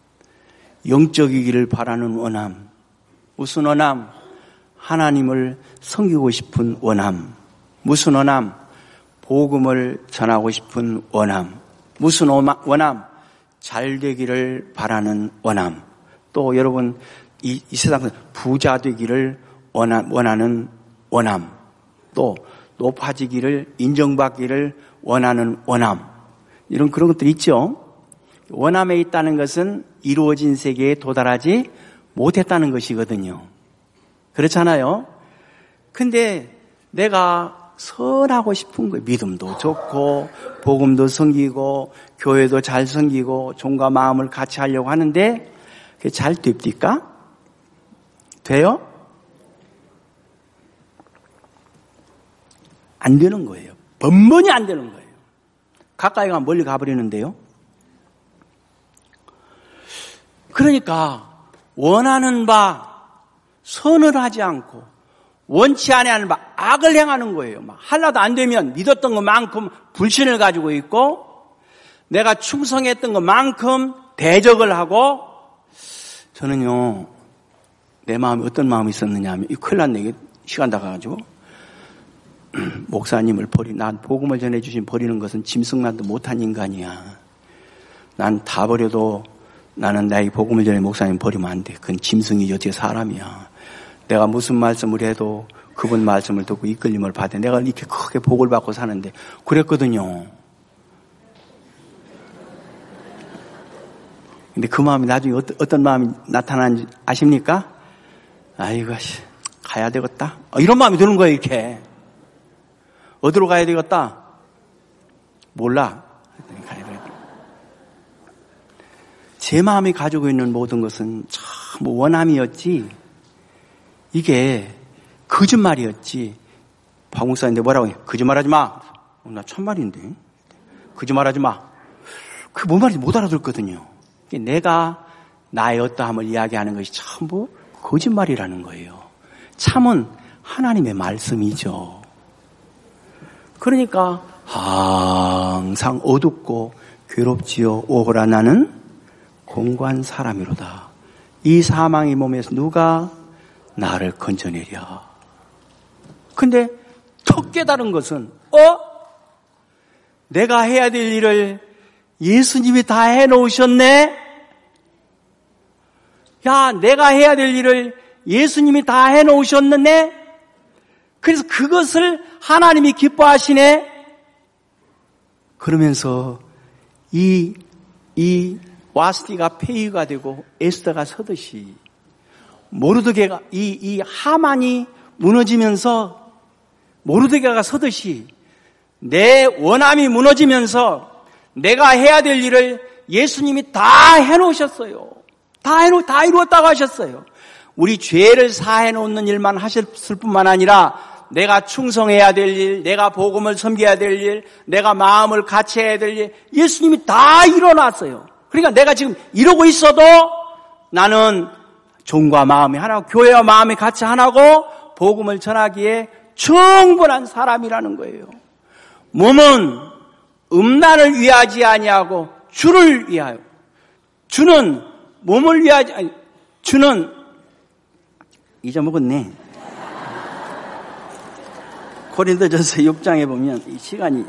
영적이기를 바라는 원함. 무슨 원함? 하나님을 섬기고 싶은 원함. 무슨 원함? 복음을 전하고 싶은 원함. 무슨 원함? 잘 되기를 바라는 원함. 또 여러분 이, 이 세상에서 부자 되기를 원하는 원함. 또 높아지기를 인정받기를 원하는 원함. 이런 그런 것들이 있죠. 원함에 있다는 것은 이루어진 세계에 도달하지 못했다는 것이거든요. 그렇잖아요. 근데 내가 선하고 싶은 거예요. 믿음도 좋고 복음도 섬기고 교회도 잘 섬기고 종과 마음을 같이 하려고 하는데 그게 잘 됩니까? 돼요? 안 되는 거예요. 번번이 안 되는 거예요. 가까이 가면 멀리 가버리는데요. 그러니까 원하는 바 선을 하지 않고 원치 아니하는 바 악을 행하는 거예요. 막 하나도 안 되면 믿었던 것만큼 불신을 가지고 있고 내가 충성했던 것만큼 대적을 하고 저는요 내 마음이 어떤 마음이 있었느냐 하면 이 큰일 났네. 이게 시간 다 가가지고 목사님을 버리 난 복음을 전해주신 버리는 것은 짐승만도 못한 인간이야. 난 다 버려도 나는 나의 복음을 전해 목사님 버리면 안 돼. 그건 짐승이지 어떻게 사람이야. 내가 무슨 말씀을 해도 그분 말씀을 듣고 이끌림을 받아. 내가 이렇게 크게 복을 받고 사는데 그랬거든요. 근데 그 마음이 나중에 어떤, 어떤 마음이 나타나는지 아십니까? 아이고 가야 되겠다. 이런 마음이 드는 거예요. 이렇게. 어디로 가야 되겠다? 몰라. 가야 되겠다. 제 마음이 가지고 있는 모든 것은 참 원함이었지 이게 거짓말이었지. 박 목사인데 뭐라고 해? 거짓말하지 마. 나 참말인데. 거짓말하지 마. 그게 뭔 말인지 못 알아듣거든요. 내가 나의 어떠함을 이야기하는 것이 전부 거짓말이라는 거예요. 참은 하나님의 말씀이죠. 그러니까 항상 어둡고 괴롭지요. 오호라 나는 공고한 사람이로다. 이 사망의 몸에서 누가 나를 건져내랴. 근데 턱 깨달은 것은 어? 내가 해야 될 일을 예수님이 다 해놓으셨네? 야, 내가 해야 될 일을 예수님이 다 해놓으셨네? 그래서 그것을 하나님이 기뻐하시네? 그러면서 이, 이 와스티가 폐위가 되고 에스더가 서듯이 모르드게가 이, 이 하만이 무너지면서 모르드게가 서듯이 내 원함이 무너지면서 내가 해야 될 일을 예수님이 다 해놓으셨어요. 다 해놓, 다 이루었다고 하셨어요. 우리 죄를 사해 놓는 일만 하셨을 뿐만 아니라 내가 충성해야 될 일, 내가 복음을 섬겨야 될 일, 내가 마음을 같이해야 될 일, 예수님이 다 이뤄놨어요. 그러니까 내가 지금 이러고 있어도 나는 종과 마음이 하나고 교회와 마음이 같이 하나고 복음을 전하기에 충분한 사람이라는 거예요. 몸은 음란을 위하지 아니하고 주를 위하여. 주는 몸을 위하지 아니 주는 잊어먹었네. 고린도전서 육 장에 보면 이 시간이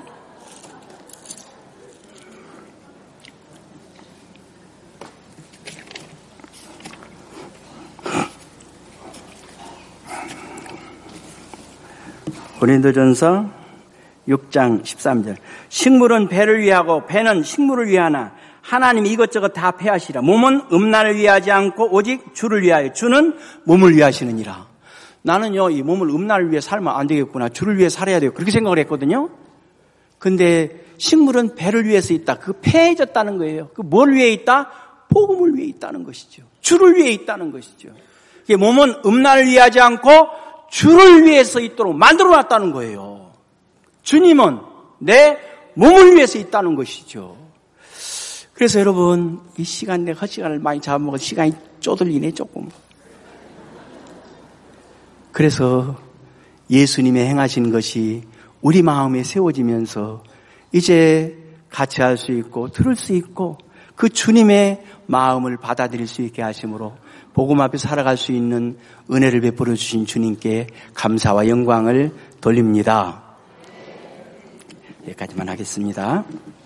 고린도전서 육 장 십삼 절 식물은 배를 위하고 배는 식물을 위하나 하나님이 이것저것 다 폐하시라. 몸은 음란을 위하지 않고 오직 주를 위하여. 주는 몸을 위하시느니라. 나는요 이 몸을 음란을 위해 살면 안 되겠구나. 주를 위해 살아야 돼요. 그렇게 생각을 했거든요. 근데 식물은 배를 위해서 있다. 그 폐해졌다는 거예요. 그 뭘 위해 있다? 복음을 위해 있다는 것이죠. 주를 위해 있다는 것이죠. 이게 몸은 음란을 위하지 않고 주를 위해서 있도록 만들어놨다는 거예요. 주님은 내 몸을 위해서 있다는 것이죠. 그래서 여러분 이 시간 내가 헛시간을 많이 잡아먹어 시간이 쪼들리네 조금. 그래서 예수님의 행하신 것이 우리 마음에 세워지면서 이제 같이 할 수 있고 들을 수 있고 그 주님의 마음을 받아들일 수 있게 하심으로 복음 앞에 살아갈 수 있는 은혜를 베풀어 주신 주님께 감사와 영광을 돌립니다. 여기까지만 하겠습니다.